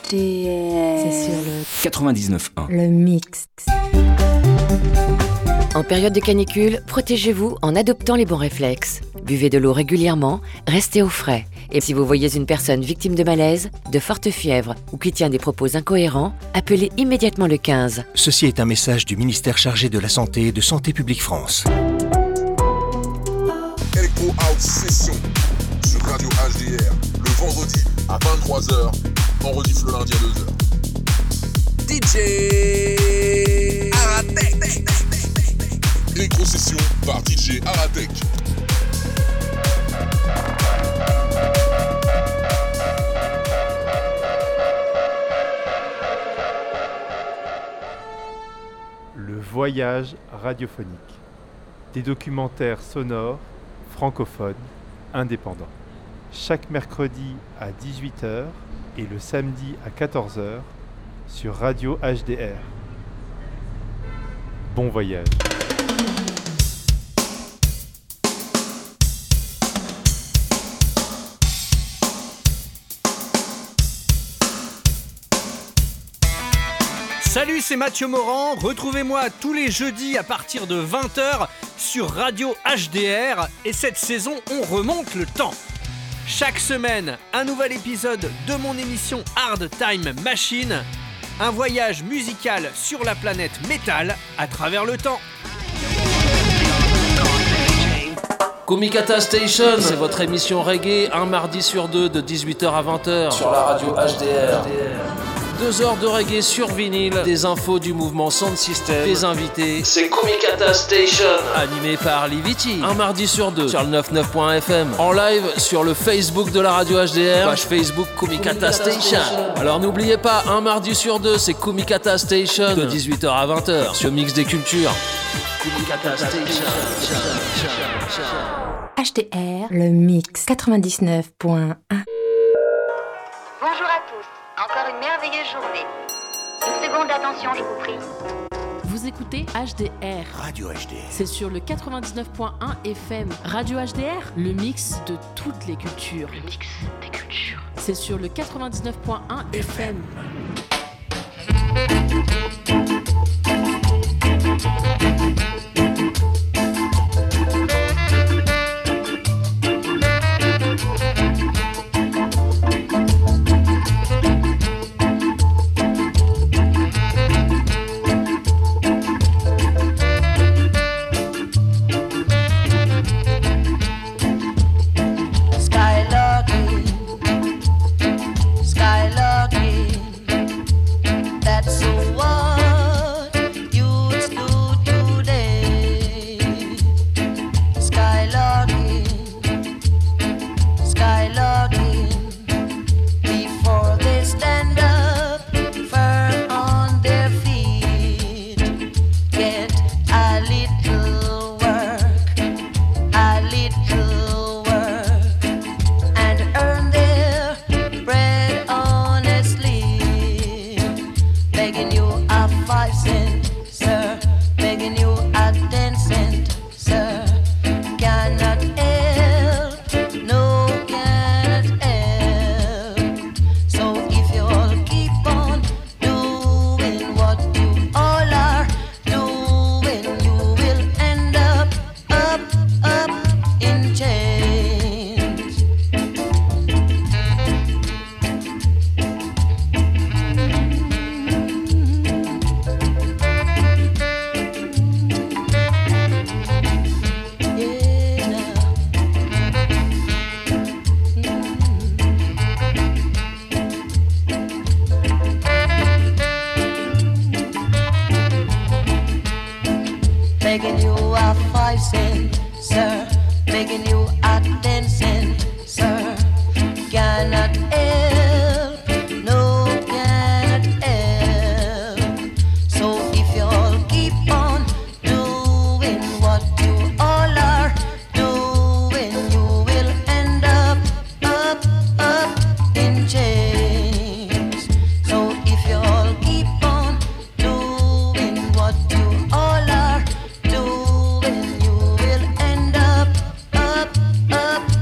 HDR. C'est sur le 99.1. Le mix. En période de canicule, protégez-vous en adoptant les bons réflexes. Buvez de l'eau régulièrement, restez au frais. Et si vous voyez une personne victime de malaise, de forte fièvre ou qui tient des propos incohérents, appelez immédiatement le 15. Ceci est un message du ministère chargé de la Santé et de Santé Publique France. Electro House Session sur Radio HDR le vendredi à 23h, en rediff le lundi à 2h. DJ Aratek. Electro Session par DJ Aratek. Le voyage radiophonique. Des documentaires sonores, francophones, indépendants. Chaque mercredi à 18h et le samedi à 14h sur Radio HDR. Bon voyage. Salut, c'est Mathieu Morand. Retrouvez-moi tous les jeudis à partir de 20h sur Radio HDR. Et cette saison, on remonte le temps. Chaque semaine, un nouvel épisode de mon émission Hard Time Machine. Un voyage musical sur la planète métal à travers le temps. Kumikata Station, c'est votre émission reggae, un mardi sur deux de 18h à 20h sur la radio HDR. 2 heures de reggae sur vinyle, des infos du mouvement Sound System, des invités. C'est Kumikata Station, animé par Liviti. Un mardi sur deux sur le 99.fm. En live sur le Facebook de la radio HDR, page Facebook Kumikata Station. Alors n'oubliez pas, un mardi sur deux, c'est Kumikata Station, de 18h à 20h sur Mix des Cultures. Kumikata Station. HDR, le mix 99.1. Bonjour à tous. Encore une merveilleuse journée. Une seconde d'attention, je vous prie. Vous écoutez HDR. Radio HDR. C'est sur le 99.1 FM. Radio HDR, le mix de toutes les cultures. Le mix des cultures. C'est sur le 99.1 FM. Up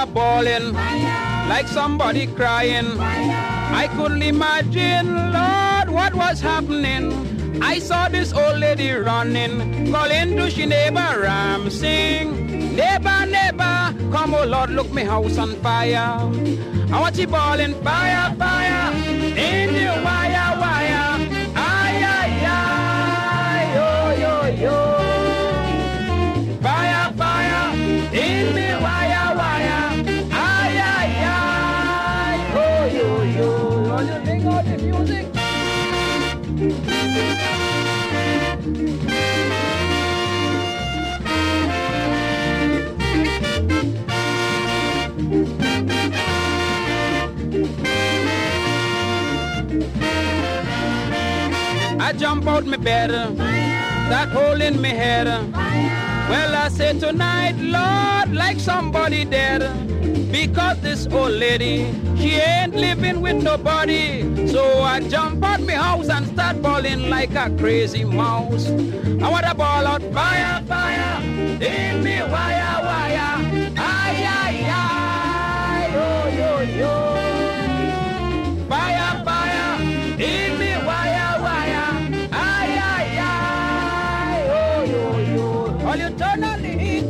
fire bawling, like somebody crying. I couldn't imagine, Lord, what was happening. I saw this old lady running, calling to she neighbor Ram sing. Neighbor, neighbor, come oh Lord, look me house on fire. I want you bawling, fire, fire, in the wire, wire. Ay, ay, ay, yo, yo, yo. Fire, fire, in the wire, wire. Ay, ay, ay, oh, yo, yo. All you think of the music. I jump out my bed, that hole in my head. Well, I say tonight, Lord, like somebody dead. Because this old lady, she ain't living with nobody. So I jump out my house and start bawling like a crazy mouse. I want to ball out fire, fire, in me wire, wire. Ay, ay, ay, yo, yo, yo. Fire, fire, in me wire, wire. Ay, ay, ay, yo, yo, yo. All you turn on the heat.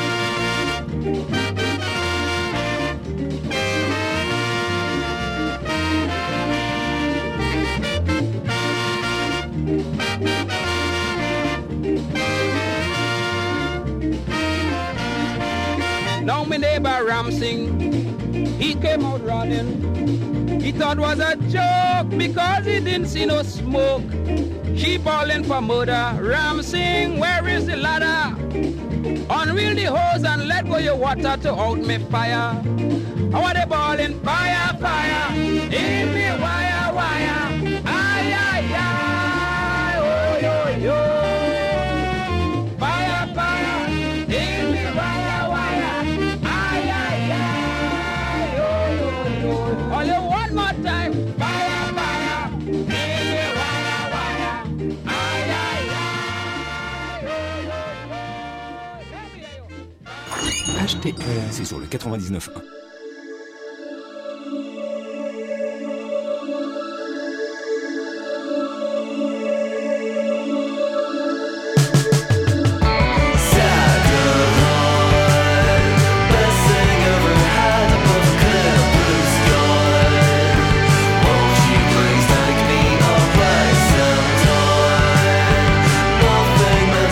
Now my neighbor Ram sing, he came out running. He thought was a joke because he didn't see no smoke. She bawling for murder. Ram sing, where is the ladder? Unreel the hose and let go your water to out me fire. I want the bawling fire, fire, in me wire, wire. Ay, ay, ay, oh, yo, yo. Fire, fire, in me wire, wire. Ay, ay, ay, oh, yo, yo. All you one more time. Fire, fire, in me wire, wire. Ay, ay, ay, oh, yo, yo. HDR, c'est sur le 99.1.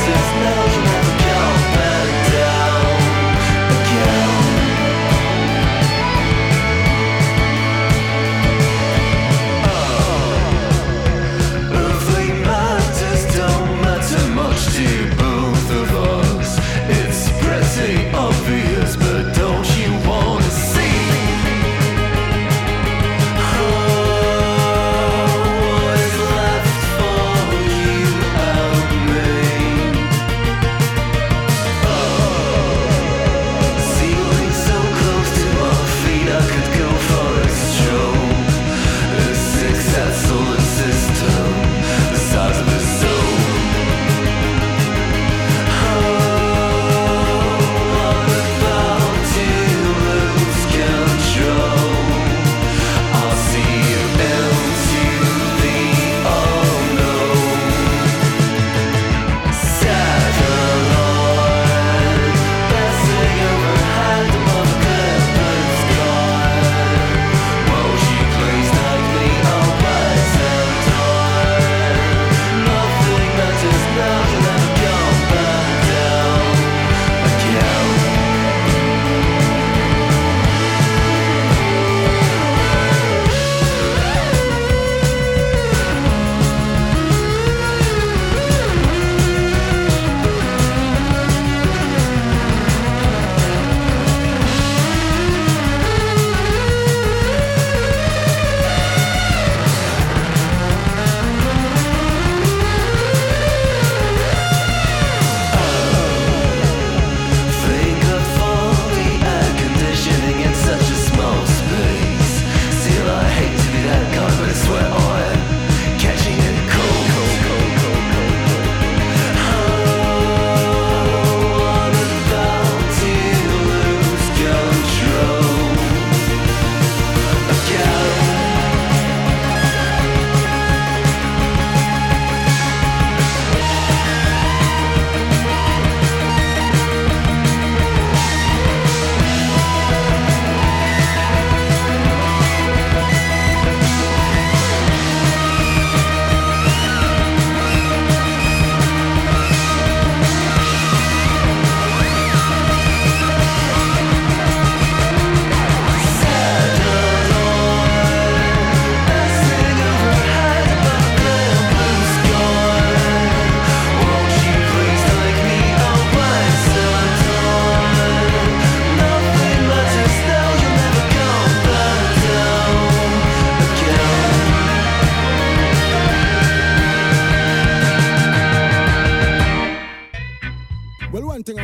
Again.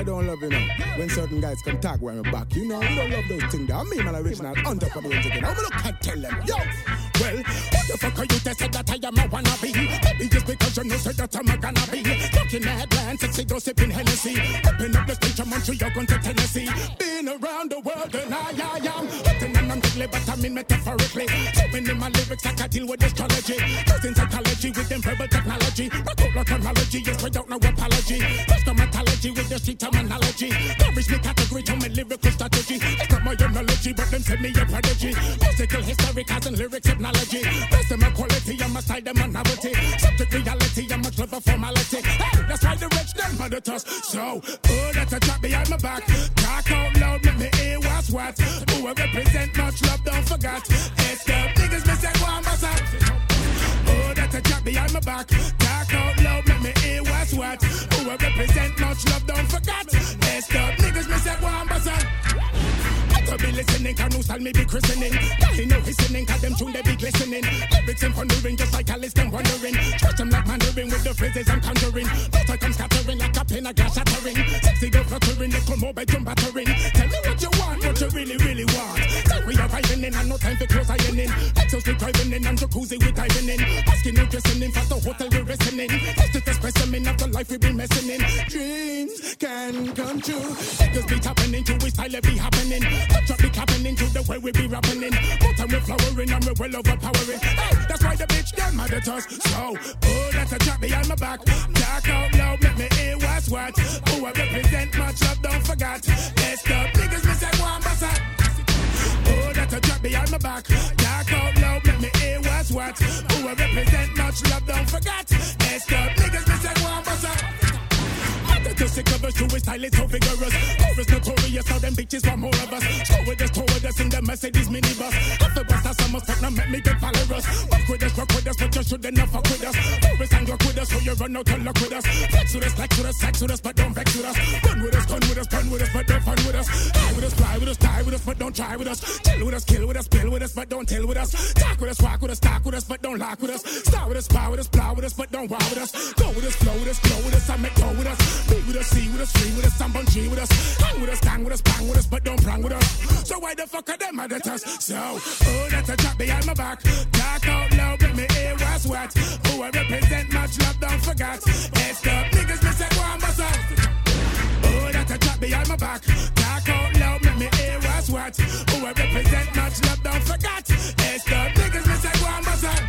don't love, you know. When certain guys come talk when we're back, you know, we don't love those things. I mean, man, original hunter for the again. I'm gonna can't tell them, yo. Well, what the fuck are you to say that I am a wannabe? Maybe just because you know say that I'm a gonna be. Fucking headland, sexy go sipping Hennessy. Open up the stage from Montreal, going to Tennessee. Been around the world and I am. Nothing and I'm deadly, but I mean metaphorically. So many my lyrics I can deal with astrology. Using psychology with them verbal technology. My total chronology is without no apology. Customatology with the street terminology. Nourish me category to my lyrical strategy. It's not my analogy, but them send me a prodigy. Musical history, and lyrics hypnology. Best of my quality, I'm a style, them a novelty. Subject reality, I'm much love a formality. Hey, that's why the rich them mother toss. So, oh, that's a trap behind my back. Talk out loud, make me hear what's what. Who I represent, much love, don't forget. It's the niggas me say one bust up. Oh, that's a trap behind my back. Talk out loud, make me hear what's what. Who I represent, much love, don't forget. It's the niggas me say one bust up. I be listening, can no style me be christening. I know he's sinning, cause them tune they be glistening. Lyrics and thundering, just like Alice them wondering. Stretch them like Mandarin with the phrases I'm conjuring. Thought I come scattering like a pin of glass shattering. Sexy go fluttering, nickel more bedroom battering. Tell me what you want, what you really, really want. Time we arriving in and no time for close ironing. Exos we driving in and jacuzzi we diving in. Asking no listening, fast the hotel we listening. That's just a specimen of the life we been messing in. Dreams can come true. Niggas be tapping into we style it be happening. Drop be clapping into the way we be rapping in. But time we're flowering and we're well overpowering. Hey, that's why the bitch them mad at us. So, oh, that's a trap behind my back. Talk out loud, make me hear what's what. Who I represent, much love, don't forget. Let's go, niggas me say one bust up. Oh, that's a trap behind my back. Talk out loud, make me hear what's what. Who I represent, much love, don't forget. Let's go, niggas me say one bust up. The sick of us, true style is so vigorous. Chorus notorious, how them bitches want more of us. Show with us in the Mercedes minibus. After bust us, I must fuck, now make me get followers. Fuck with us, but you shouldn't have fuck with us. Chorus and rock with us, so you run out and luck with us. Flex with us, flex with us, sex with us, but don't vex with us. Run with us, gun with us, gun with us, but don't fun with us. High with us, fly with us, die with us, but don't try with us. Chill with us, kill with us, spill with us, but don't tell with us. Talk with us, walk with us, talk with us, but don't lock with us. Star with us, spy with us, plow with us, but don't wow with us. Go with us, flow with us, glow with us, and make go with us. With us, see with us, free with us, some bungee with us. Hang with us, gang with us, bang with us, but don't prang with us. So why the fuck are them mad at us? So, oh, that's a trap behind my back. Talk out loud, let me hear what's what. Who I represent, much love, don't forget. It's the niggas me say one bust up. Oh, that's a trap behind my back. Talk out loud, let me hear what's what. Who I represent, much love, don't forget. It's the niggas me say one bust up.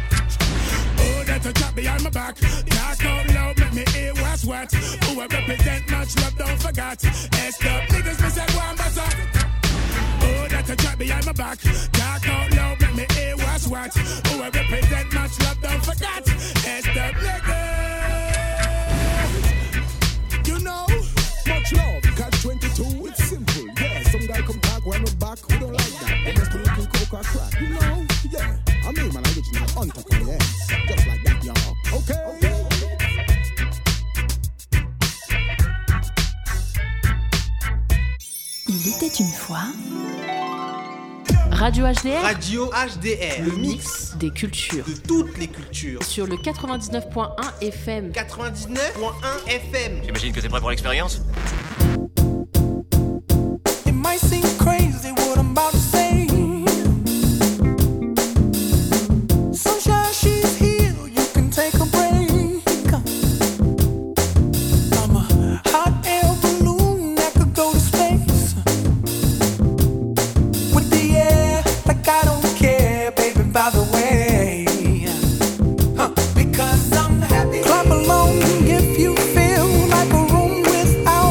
Oh, that's a trap behind my back. Talk out loud, let me hear what's what. Who I represent, much love, don't forget. It's the niggas me say one bust up. Oh, that's a trap behind my back. Talk out loud, let me hear what's what. Who I represent, much love, don't forget. It's the niggas. You know, much love, got 22, it's simple. Yeah, some guy come talk when we're back, we don't like that. They must be looking coke or crack, you know? Yeah, I mean, man, original hunter for the ass. Just like that, y'all. Okay. Il était une fois. Radio HDR. Radio HDR. Le mix des cultures. De toutes les cultures. Sur le 99.1 FM. 99.1 FM. J'imagine que t'es prêt pour l'expérience? It might seem crazy what I'm about to say. Sunshine, she's here, you can take a break. I'm a hot air balloon that could go to space. With the air, like I don't care, baby, by the way. Because I'm happy. Clap along if you feel like a room without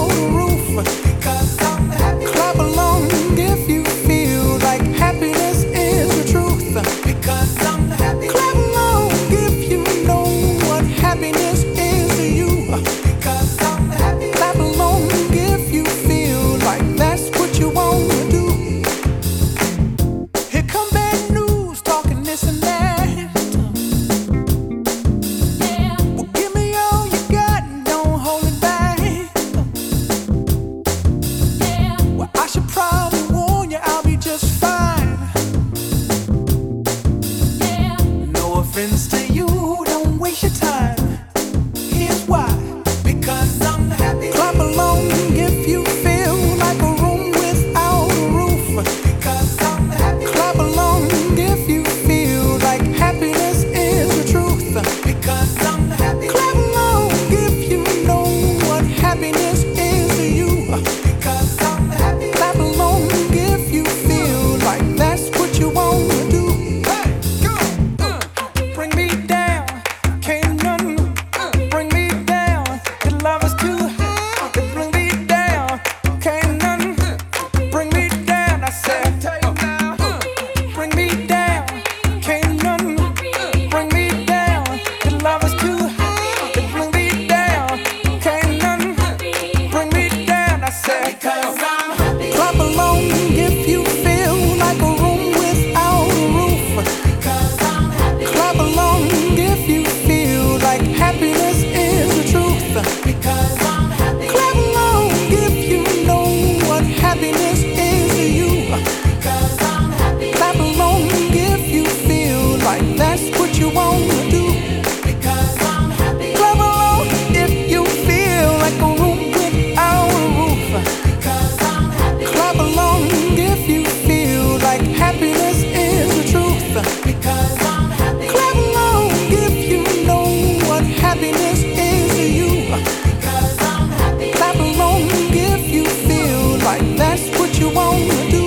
I said, because I'm happy. Clap along if you feel like a room without a roof. Because I'm happy. Clap along if you feel like happiness is the truth. Because I'm happy. Clap along if you know what happiness is to you. Because I'm happy. Clap along if you feel like that's what you want to do. Because I'm happy. Clap along if you feel like a room without a roof. Because I'm happy. Clap along if you feel like happiness is the truth. Because I'm happy. Clap along if you know what happiness is to you. Because I'm happy. Clap along if you feel like that's what you want to do.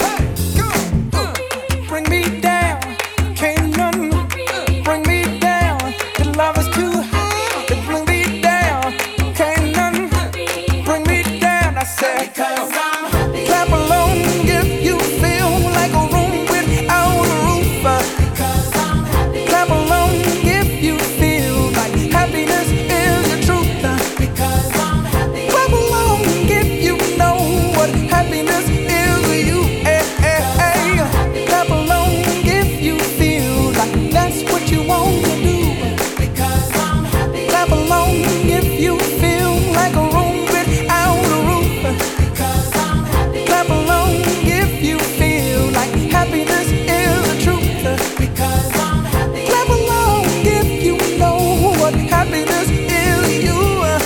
Bring me down, can't none bring me down. The love is too high to bring me down. Can't none bring me down. I said, because I'm happy. Clap along if you feel like a room without a roof. Because I'm happy. Clap along if you feel like happiness is the truth. Because I'm happy. Clap along if you know what happiness is to you. Clap along if you feel like that's what you want to do. Because I'm happy. Clap along if you feel like a room without a roof. Because I'm happy. Clap along if you feel like happiness is the truth. Because I'm happy. Clap along if you know what happiness is to you.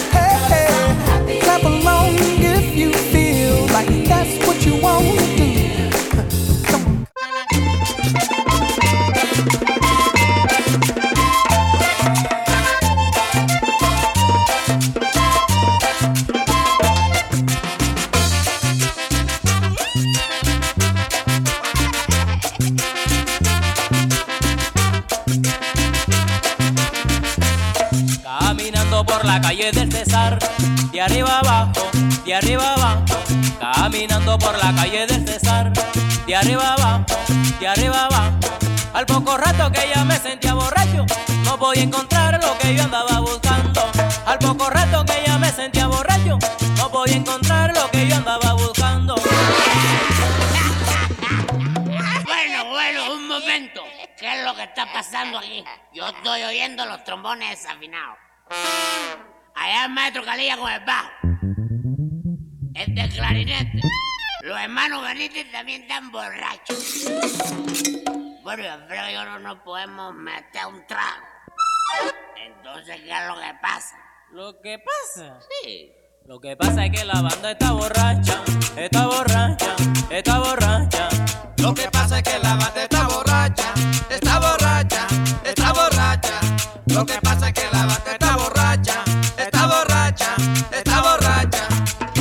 Clap along if you feel like that's what you want to do. Caminando por la calle del César, de arriba abajo, de arriba abajo. Caminando por la calle del César, de arriba abajo, de arriba abajo. Al poco rato que ya me sentía borracho, no podía encontrar lo que yo andaba buscando. Al poco rato que ya me sentía borracho, no podía encontrar lo que yo andaba buscando. Bueno, un momento. ¿Qué es lo que está pasando aquí? Yo estoy oyendo los trombones desafinados. Allá el maestro Calilla con el bajo. El del clarinete. Los hermanos Benítez también están borrachos. Bueno, yo creo que no podemos meter un trago. Entonces, ¿qué es lo que pasa? ¿Lo que pasa? Sí. Lo que pasa es que la banda está borracha, está borracha, está borracha. Lo que pasa es que la banda está borracha, está borracha, está borracha. Lo que pasa es que la banda está borracha, está borracha, está borracha.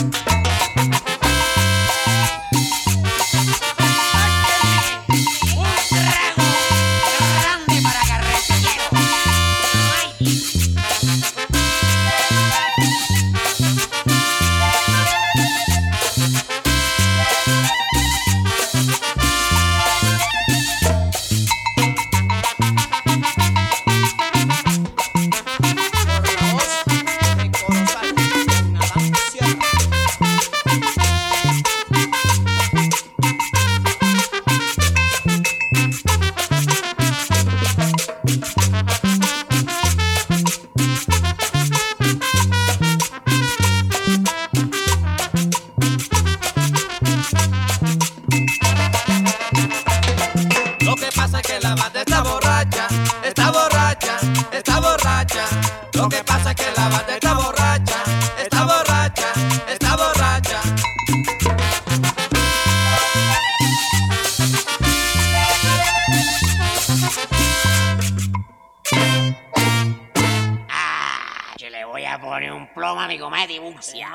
Lo que pasa es que la banda está borracha, está borracha, está borracha. Yo le voy a poner un plomo a mi comedia bucia.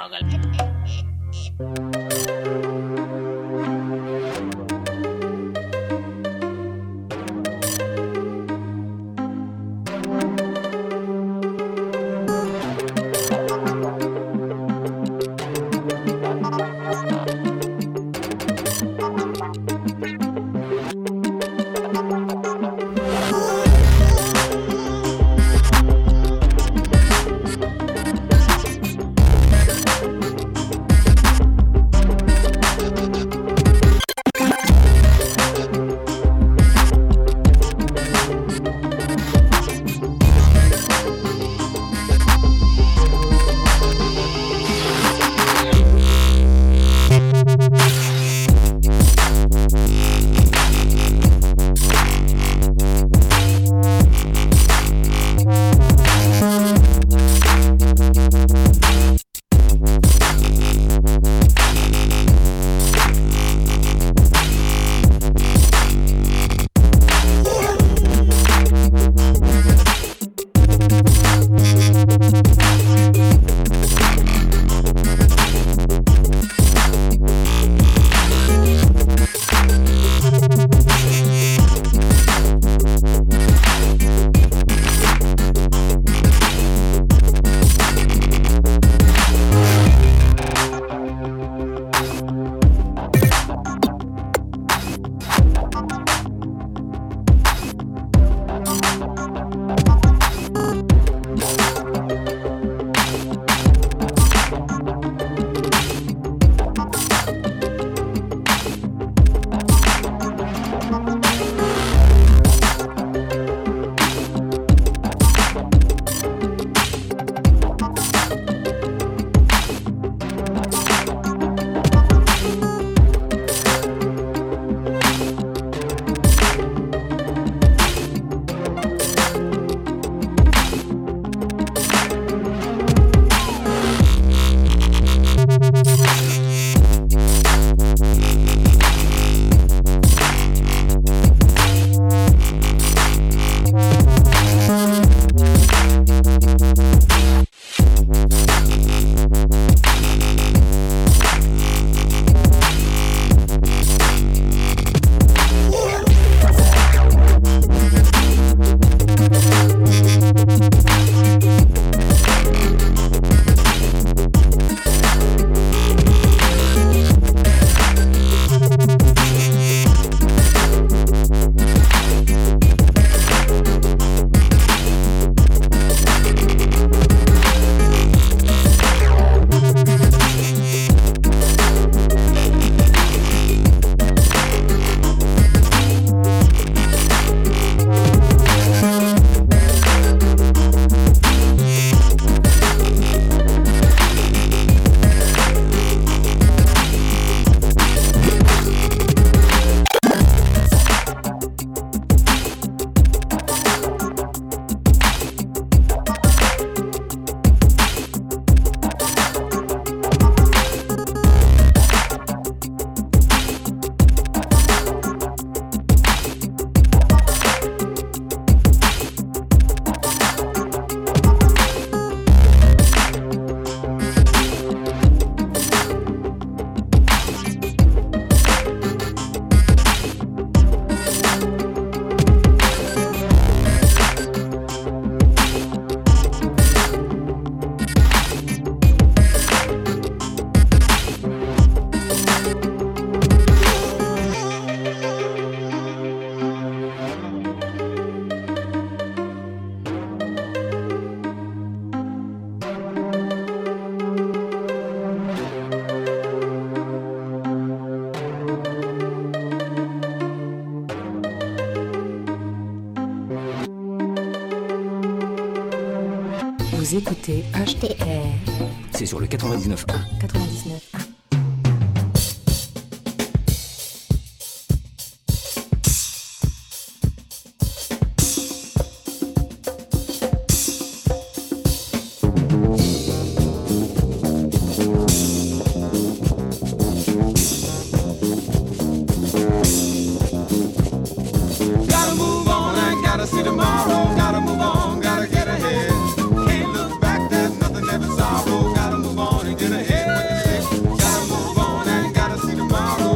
Vous écoutez HDR. C'est sur le 99.1. 99.